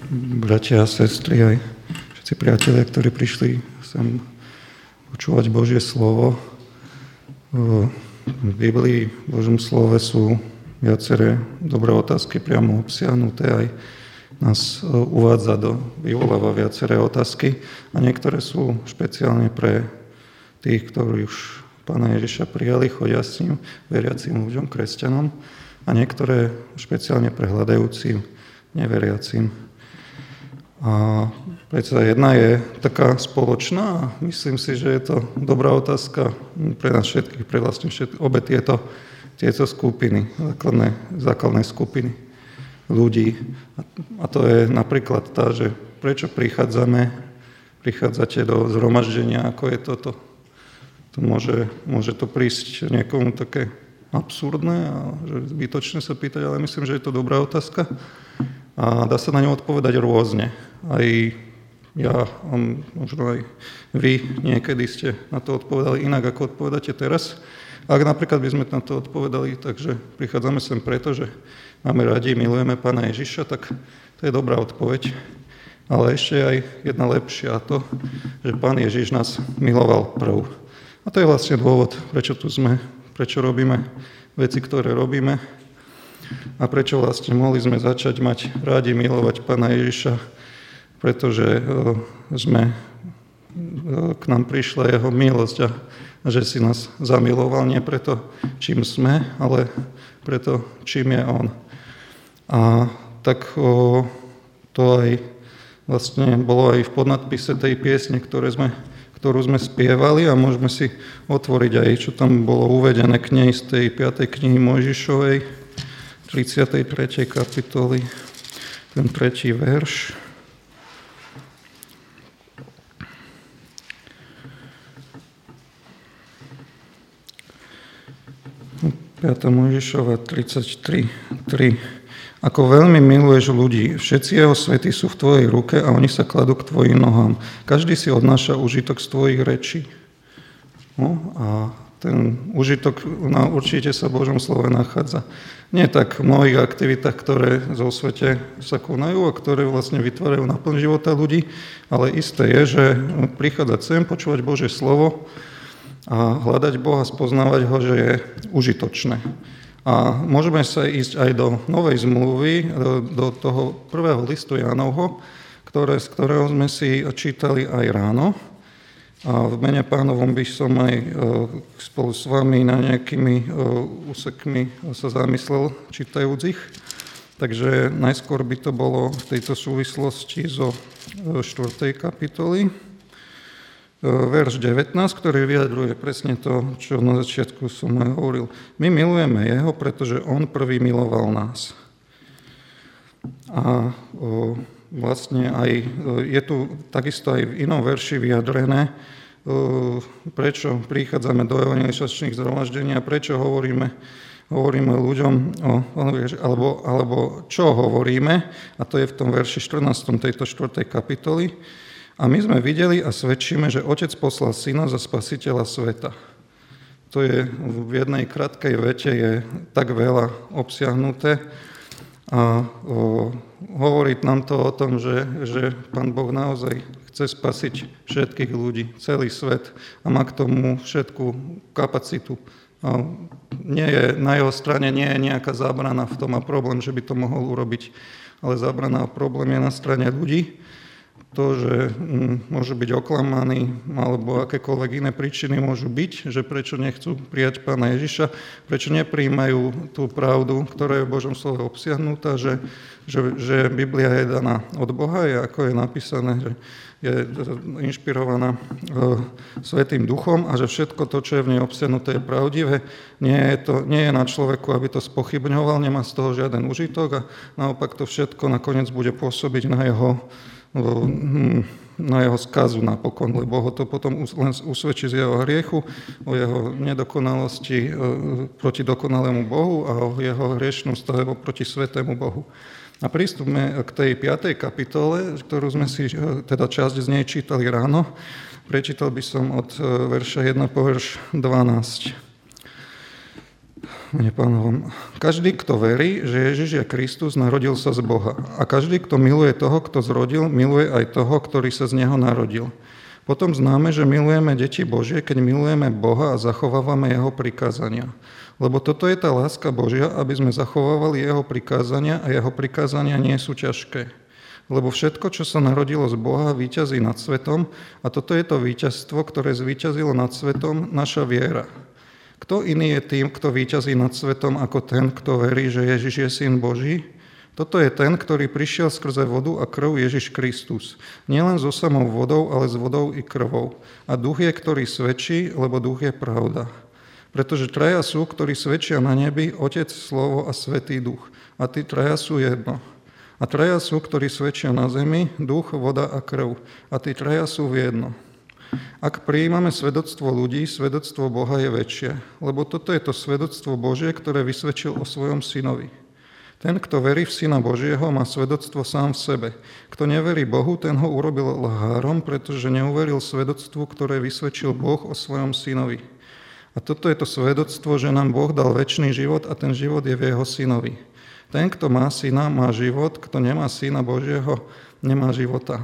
bratia a sestry, aj všetci priatelia, ktorí prišli sem počúvať Božie slovo. V Biblii, v Božom slove sú viaceré dobré otázky priamo obsiahnuté, aj nás vyvoláva viaceré otázky a niektoré sú špeciálne pre tých, ktorí už Pána Ježiša prijali, chodia s ním, veriacím ľuďom, kresťanom, a niektoré špeciálne pre hľadajúcim, neveriacim. A predsa jedna je taká spoločná a myslím si, že je to dobrá otázka pre nás všetkých, pre vlastne obe tieto skupiny, základné skupiny ľudí. A to je napríklad tá, že prečo prichádzate do zhromaždenia, ako je toto. To môže to prísť niekomu také absurdné a že zbytočné sa pýtať, ale myslím, že je to dobrá otázka. A dá sa na ňu odpovedať rôzne. Aj ja, možno aj vy niekedy ste na to odpovedali inak, ako odpovedáte teraz. Ak napríklad by sme na to odpovedali, takže prichádzame sem preto, že máme radi, milujeme Pána Ježiša, tak to je dobrá odpoveď. Ale ešte aj jedna lepšia, to, že Pán Ježiš nás miloval prv. A to je vlastne dôvod, prečo tu sme, prečo robíme veci, ktoré robíme a prečo vlastne mohli sme začať mať rádi milovať Pána Ježiša, pretože k nám prišla jeho milosť a že si nás zamiloval nie preto, čím sme, ale preto, čím je on. A tak to aj vlastne bolo aj v podnadpise tej piesne, ktorú sme spievali, a môžeme si otvoriť aj, čo tam bolo uvedené k nej z tej 5. knihy Mojžišovej, 33. kapitoly, ten 3. verš. Piata Mojžišova 33.3. Ako veľmi miluješ ľudí, všetci jeho svety sú v tvojej ruke a oni sa kladú k tvojim nohám. Každý si odnáša užitok z tvojich rečí. No, a ten užitok určite sa v Božom slove nachádza. Nie tak v mnohých aktivitách, ktoré zo svete sa konajú a ktoré vlastne vytvárajú naplň života ľudí, ale isté je, že prichádzať sem, počúvať Božie slovo a hľadať Boha, spoznávať ho, že je užitočné. A môžeme sa ísť aj do Novej zmluvy, do toho prvého listu Jánovho, z ktorého sme si čítali aj ráno. A v mene Pánovom by som aj spolu s vami na nejakými úsekmi sa zamyslel, čítajúc ich. Takže najskôr by to bolo v tejto súvislosti zo 4. kapitoly. Verš 19, ktorý vyjadruje presne to, čo na začiatku som aj hovoril. My milujeme jeho, pretože on prvý miloval nás. A vlastne aj je tu takisto aj v inom verši vyjadrené, prečo prichádzame do evangelizačných zhromaždení a prečo hovoríme ľuďom, alebo čo hovoríme, a to je v tom verši 14. tejto 4. kapitoly. A my sme videli a svedčíme, že Otec poslal Syna za Spasiteľa sveta. To je v jednej krátkej vete je tak veľa obsiahnuté a hovorí nám to o tom, že Pán Boh naozaj chce spasiť všetkých ľudí, celý svet a má k tomu všetku kapacitu. A na jeho strane nie je nejaká zábrana v tom a problém, že by to mohol urobiť, ale zábrana a problém je na strane ľudí. To, že môžu byť oklamaní, alebo akékoľvek iné príčiny môžu byť, že prečo nechcú prijať Pána Ježiša, prečo neprijímajú tú pravdu, ktorá je v Božom slove obsiahnutá, že Biblia je daná od Boha, ako je napísané, že je inšpirovaná Svätým Duchom a že všetko to, čo je v nej obsiahnuté, je pravdivé. Nie je na človeku, aby to spochybňoval, nemá z toho žiaden užitok a naopak to všetko nakoniec bude pôsobiť na jeho skazu napokon, lebo ho to potom len usvedčí z jeho hriechu, o jeho nedokonalosti proti dokonalému Bohu a o jeho hriešnom stave proti svetému Bohu. A prístupme k tej 5. kapitole, ktorú sme si, teda časť z nej čítali ráno. Prečítal by som od verša 1 po verš 12. Mene Pánovom. Každý, kto verí, že Ježiš je Kristus, narodil sa z Boha. A každý, kto miluje toho, kto zrodil, miluje aj toho, ktorý sa z neho narodil. Potom známe, že milujeme deti Božie, keď milujeme Boha a zachovávame jeho prikázania. Lebo toto je tá láska Božia, aby sme zachovávali jeho prikázania a jeho prikázania nie sú ťažké. Lebo všetko, čo sa narodilo z Boha, víťazí nad svetom a toto je to víťazstvo, ktoré zvíťazilo nad svetom, naša viera. Kto iný je tým, kto víťazí nad svetom, ako ten, kto verí, že Ježiš je Syn Boží? Toto je ten, ktorý prišiel skrze vodu a krv Ježiš Kristus. Nielen so samou vodou, ale s vodou i krvou. A duch je, ktorý svedčí, lebo duch je pravda. Pretože traja sú, ktorí svedčia na nebi, Otec, Slovo a Svätý Duch. A tí traja sú jedno. A traja sú, ktorí svedčia na zemi, duch, voda a krv. A tí traja sú v jedno. Ak prijímame svedectvo ľudí, svedectvo Boha je väčšie, lebo toto je to svedectvo Božie, ktoré vysvedčil o svojom synovi. Ten, kto verí v Syna Božieho, má svedectvo sám v sebe. Kto neverí Bohu, ten ho urobil lhárom, pretože neuveril svedectvu, ktoré vysvedčil Boh o svojom synovi. A toto je to svedectvo, že nám Boh dal večný život a ten život je v jeho synovi. Ten, kto má syna, má život, kto nemá Syna Božieho, nemá života.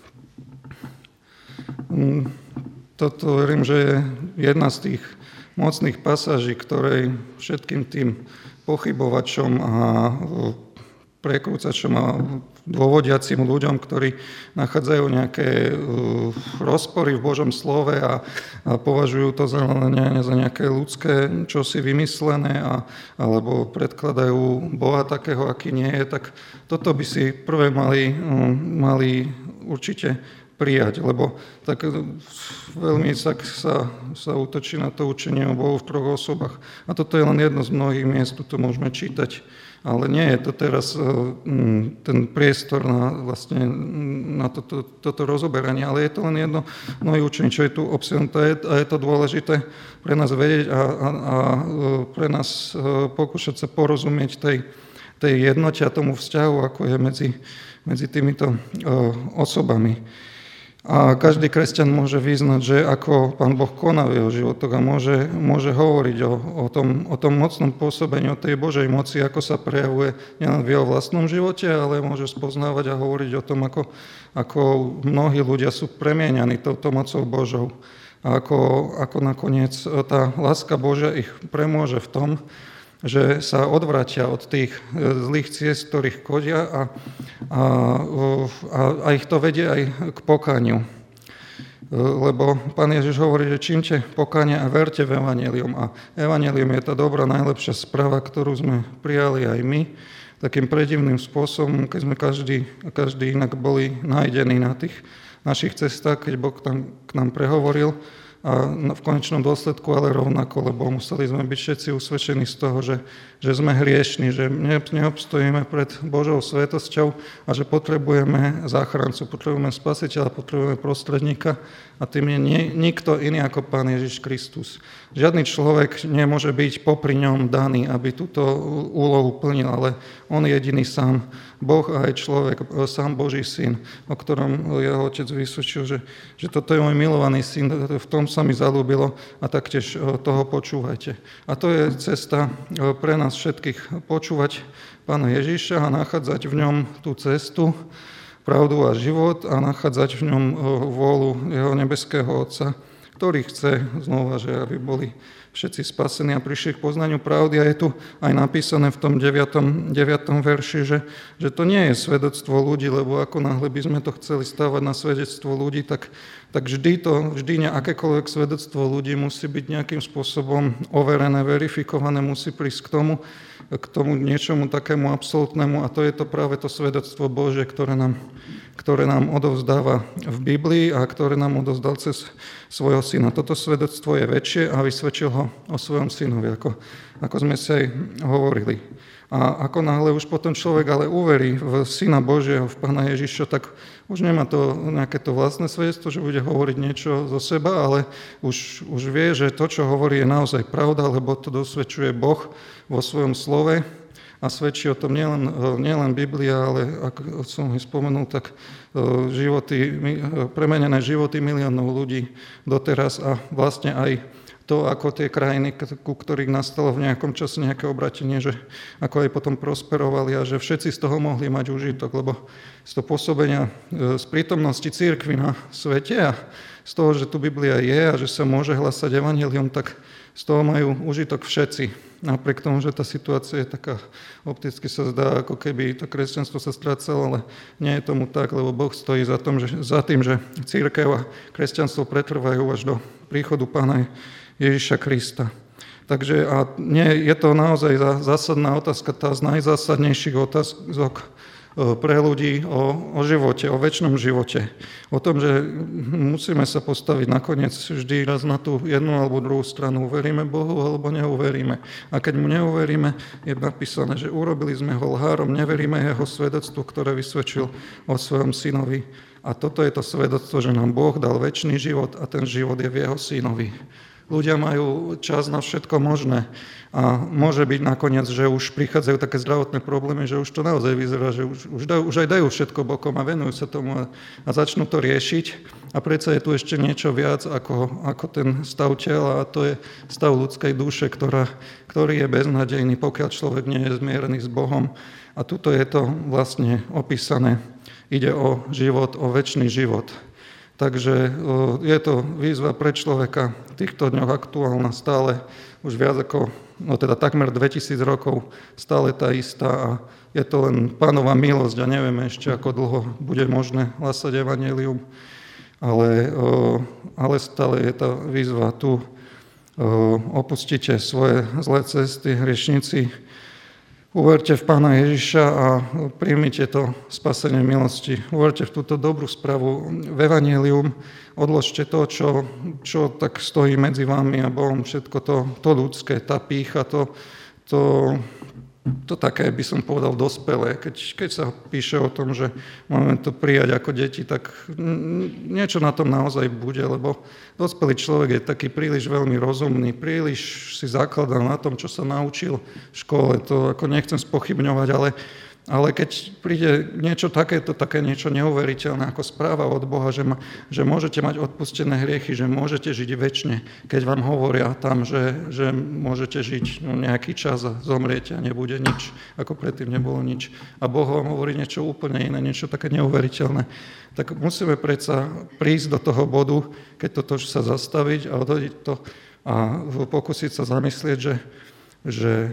Toto verím, že je jedna z tých mocných pasáží, ktorej všetkým tým pochybovačom a prekrúcačom a dôvodiacim ľuďom, ktorí nachádzajú nejaké rozpory v Božom slove a považujú to za nejaké ľudské čosi vymyslené alebo predkladajú Boha takého, aký nie je, tak toto by si prvé mali určite prijať, lebo tak veľmi sa útočí na to učenie o Bohu v troch osobách. A toto je len jedno z mnohých miest, tu to môžeme čítať, ale nie je to teraz ten priestor na toto rozoberanie, ale je to len jedno mnohé učenie, čo je tu obsiahnuté a je to dôležité pre nás vedieť a pre nás pokúšať sa porozumieť tej jednote a tomu vzťahu, ako je medzi týmito osobami. A každý kresťan môže vyznať, že ako Pán Boh koná v jeho životoch a môže hovoriť o tom mocnom pôsobení, o tej Božej moci, ako sa prejavuje nielen v jeho vlastnom živote, ale môže spoznávať a hovoriť o tom, ako mnohí ľudia sú premieňaní touto mocou Božou. A ako nakoniec tá láska Božia ich premôže v tom, že sa odvrátia od tých zlých ciest, ktorých chodia a ich to vedie aj k pokániu. Lebo Pán Ježiš hovorí, že čínte pokánie a verte v evanjelium. A evanjelium je tá dobrá, najlepšia správa, ktorú sme prijali aj my, takým predivným spôsobom, keď sme každý inak boli nájdení na tých našich cestách, keď Boh tam k nám prehovoril, a v konečnom dôsledku ale rovnako, lebo museli sme byť všetci usvedčení z toho, že sme hriešni, že neobstojíme pred Božou svetosťou a že potrebujeme záchrancu, potrebujeme spasiteľa, potrebujeme prostredníka a tým je nikto iný ako Pán Ježiš Kristus. Žiadny človek nemôže byť popri ňom daný, aby túto úlohu plnil, ale on jediný sám, Boh a aj človek, sám Boží syn, o ktorom jeho otec vysvedčil, že toto je môj milovaný syn, v tom sa mi zaľúbilo a taktiež toho počúvajte. A to je cesta pre nás všetkých počúvať Pána Ježiša a nachádzať v ňom tú cestu, pravdu a život a nachádzať v ňom vôľu jeho nebeského Otca, ktorý chce znova, že aby boli všetci spasení a prišli k poznaniu pravdy. A je tu aj napísané v tom 9. verši, že to nie je svedectvo ľudí, lebo ako náhle by sme to chceli stávať na svedectvo ľudí, tak vždy akékoľvek svedectvo ľudí musí byť nejakým spôsobom overené, verifikované, musí prísť k tomu niečomu takému absolútnemu a to je to práve to svedectvo Božie, ktoré nám odovzdáva v Biblii a ktoré nám odovzdal cez svojho syna. Toto svedectvo je väčšie a vysvedčil ho o svojom synovi, ako sme si aj hovorili. A ako náhle už potom človek ale uverí v Syna Božieho, v Pána Ježiša, tak už nemá to nejaké to vlastné svedectvo, že bude hovoriť niečo zo seba, ale už vie, že to, čo hovorí, je naozaj pravda, lebo to dosvedčuje Boh vo svojom slove a svedčí o tom nielen Biblia, ale ako som ho spomenul, tak premenené životy miliónov ľudí doteraz a vlastne aj to, ako tie krajiny, ku ktorých nastalo v nejakom čase nejaké obratenie, že ako aj potom prosperovali a že všetci z toho mohli mať užitok, lebo z toho pôsobenia, z prítomnosti cirkvi na svete a z toho, že tu Biblia je a že sa môže hlasať evanjelium, tak z toho majú užitok všetci. Napriek tomu, že tá situácia je taká, opticky sa zdá, ako keby to kresťanstvo sa strácalo, ale nie je tomu tak, lebo Boh stojí za tým, že cirkev a kresťanstvo pretrvajú až do príchodu Pána Ježiša Krista. Takže a nie, je to naozaj zásadná otázka, tá z najzásadnejších otázok pre ľudí o živote, o večnom živote. O tom, že musíme sa postaviť nakoniec vždy raz na tú jednu alebo druhú stranu. Uveríme Bohu alebo neuveríme. A keď mu neuveríme, je napísané, že urobili sme ho lhárom, neveríme jeho svedectvu, ktoré vysvedčil o svojom synovi. A toto je to svedectvo, že nám Boh dal večný život a ten život je v jeho synovi. Ľudia majú čas na všetko možné a môže byť nakoniec, že už prichádzajú také zdravotné problémy, že už to naozaj vyzerá, že už aj dajú všetko bokom a venujú sa tomu a začnú to riešiť. A predsa je tu ešte niečo viac ako ten stav tela a to je stav ľudskej duše, ktorý je beznadejný, pokiaľ človek nie je zmierený s Bohom. A tuto je to vlastne opísané. Ide o život, o večný život. Takže je to výzva pre človeka v týchto dňoch aktuálna, stále už viac ako, teda takmer 2000 rokov, stále tá istá a je to len Pánova milosť a nevieme ešte, ako dlho bude možné hlasať evanjelium, ale stále je tá výzva tu. Opustite svoje zlé cesty, hriešnici, uverte v Pána Ježiša a príjmite to spasenie milosti. Uverte v túto dobrú správu v evanjelium, odložte to, čo tak stojí medzi vami a Bohom, všetko to ľudské, tá pýcha, to také, by som povedal, dospelé. Keď sa píše o tom, že máme to prijať ako deti, tak niečo na tom naozaj bude, lebo dospelý človek je taký príliš veľmi rozumný, príliš si zakladá na tom, čo sa naučil v škole. To ako nechcem spochybňovať, ale keď príde niečo takéto, také niečo neuveriteľné ako správa od Boha, že môžete mať odpustené hriechy, že môžete žiť večne, keď vám hovoria tam, že môžete žiť nejaký čas a zomriete a nebude nič, ako predtým nebolo nič. A Boh vám hovorí niečo úplne iné, niečo také neuveriteľné. Tak musíme predsa prísť do toho bodu, keď toto sa zastaviť a odhodiť to a pokúsiť sa zamyslieť, že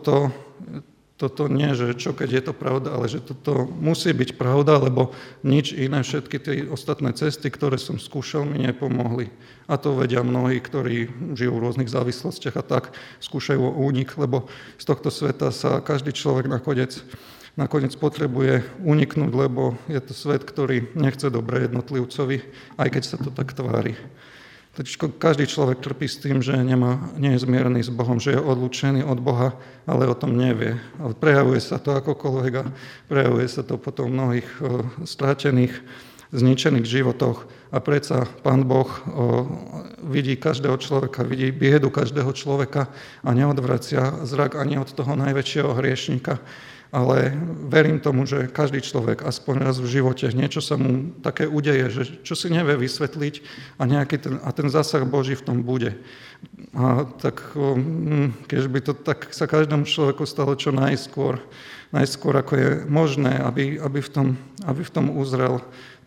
toto nie, že čo keď je to pravda, ale že toto musí byť pravda, lebo nič iné, všetky tie ostatné cesty, ktoré som skúšal, mi nepomohli. A to vedia mnohí, ktorí žijú v rôznych závislostiach a tak skúšajú o únik, lebo z tohto sveta sa každý človek nakoniec potrebuje uniknúť, lebo je to svet, ktorý nechce dobre jednotlivcovi, aj keď sa to tak tvári. Každý človek trpí s tým, že nie je zmierený s Bohom, že je odlúčený od Boha, ale o tom nevie. Prejavuje sa to akokoľvek a prejavuje sa to potom v mnohých strátených, zničených životoch. A predsa Pán Boh vidí každého človeka, vidí biedu každého človeka a neodvracia zrak ani od toho najväčšieho hriešnika. Ale verím tomu, že každý človek aspoň raz v živote niečo sa mu také udeje, že čo si nevie vysvetliť a ten zásah Boží v tom bude. A tak keď by to tak sa každému človeku stalo čo najskôr ako je možné, aby v tom uzrel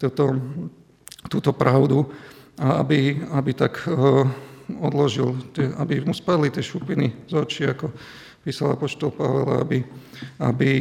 túto pravdu a aby tak odložil, aby mu spadli tie šupiny z očí, ako písal apoštol Pavel, aby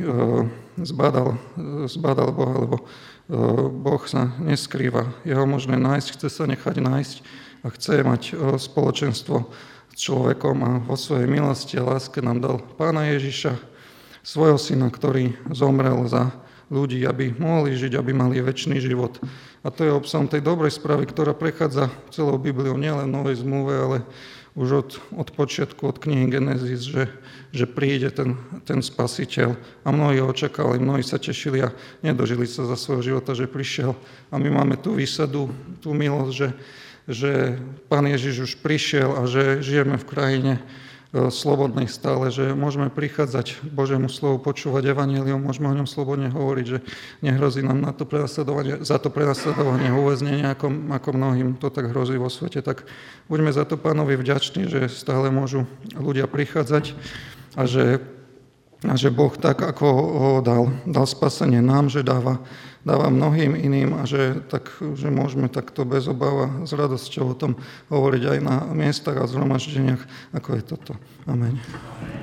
zbadal Boha, lebo Boh sa neskrýva. Je ho možné nájsť, chce sa nechať nájsť a chce mať spoločenstvo s človekom a vo svojej milosti a láske nám dal Pána Ježiša, svojho syna, ktorý zomrel za ľudí, aby mohli žiť, aby mali večný život. A to je obsahom tej dobrej správy, ktorá prechádza celou Bibliou, nielen v Novej zmluve, ale už od počiatku, od knihy Genesis, že príde ten spasiteľ. A mnohí ho očakali, mnohí sa tešili a nedožili sa za svojho života, že prišiel. A my máme tú výsadu, tú milosť, že Pán Ježiš už prišiel a že žijeme v krajine slobodnej stále, že môžeme prichádzať k Božiemu slovu, počúvať evanjelium, môžeme o ňom slobodne hovoriť, že nehrozí nám za to prenasledovanie, uväznenie, ako mnohým to tak hrozí vo svete. Tak buďme za to Pánovi vďační, že stále môžu ľudia prichádzať a že Boh tak, ako ho dal spasenie nám, že dáva mnohým iným a že môžeme takto bez obáva s radosťou o tom hovoriť aj na miestach a zhromaždeniach, ako je toto. Amen.